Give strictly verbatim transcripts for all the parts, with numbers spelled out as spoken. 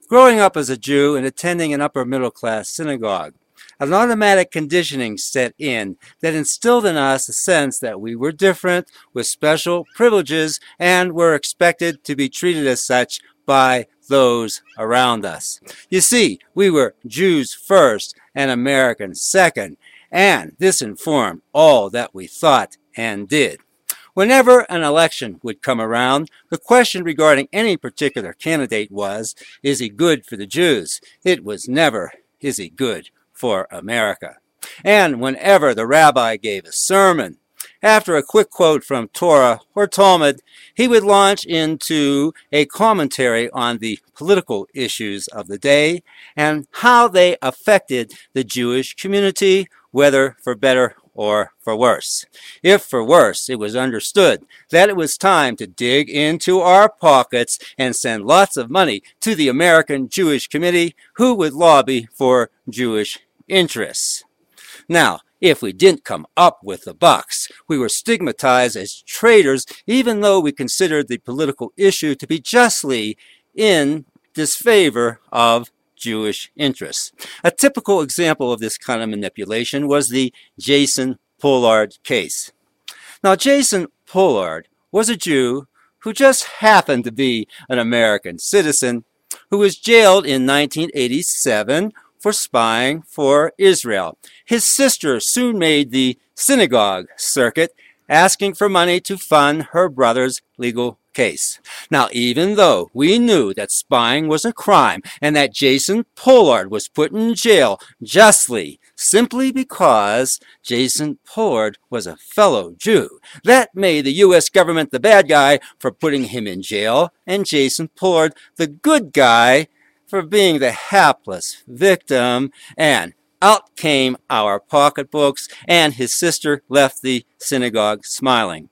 Growing up as a Jew and attending an upper middle class synagogue, an automatic conditioning set in that instilled in us a sense that we were different, with special privileges, and were expected to be treated as such by those around us. You see, we were Jews first and Americans second, and this informed all that we thought and did. Whenever an election would come around, the question regarding any particular candidate was, is he good for the Jews? It was never, is he good for America? And whenever the rabbi gave a sermon, after a quick quote from Torah or Talmud, he would launch into a commentary on the political issues of the day and how they affected the Jewish community, whether for better or for worse. If for worse, it was understood that it was time to dig into our pockets and send lots of money to the American Jewish Committee, who would lobby for Jewish interests. Now, if we didn't come up with the bucks, we were stigmatized as traitors, even though we considered the political issue to be justly in disfavor of Jewish interests. A typical example of this kind of manipulation was the Jason Pollard case. Now, Jason Pollard was a Jew who just happened to be an American citizen who was jailed in nineteen eighty-seven for spying for Israel. His sister soon made the synagogue circuit, asking for money to fund her brother's legal case. Now, even though we knew that spying was a crime and that Jason Pollard was put in jail justly, simply because Jason Pollard was a fellow Jew, that made the U S government the bad guy for putting him in jail, and Jason Pollard the good guy for being the hapless victim, and out came our pocketbooks, and his sister left the synagogue smiling.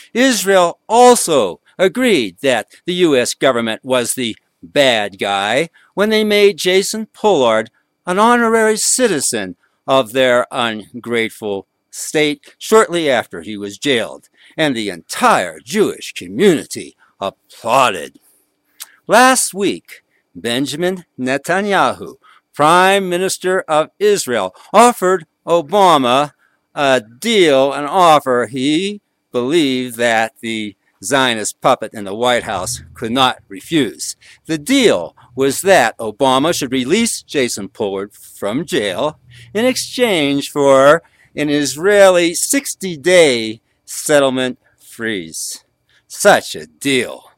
Israel also agreed that the U S government was the bad guy when they made Jason Pollard an honorary citizen of their ungrateful state shortly after he was jailed, and the entire Jewish community applauded. Last week, Benjamin Netanyahu, Prime Minister of Israel, offered Obama a deal, an offer he believed that the Zionist puppet in the White House could not refuse. The deal was that Obama should release Jason Pollard from jail in exchange for an Israeli sixty-day settlement freeze. Such a deal.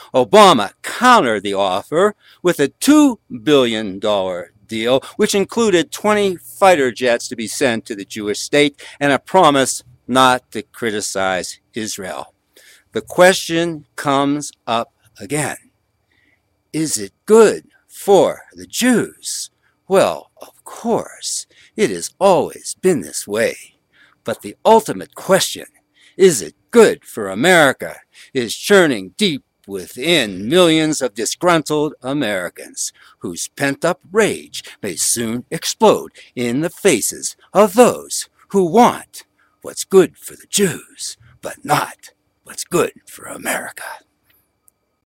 Obama countered the offer with a two billion dollars deal, which included twenty fighter jets to be sent to the Jewish state and a promise not to criticize Israel. The question comes up again. Is it good for the Jews? Well, of course, it has always been this way. But the ultimate question, is it good for America, is churning deep within millions of disgruntled Americans whose pent-up rage may soon explode in the faces of those who want what's good for the Jews, but not what's good for America.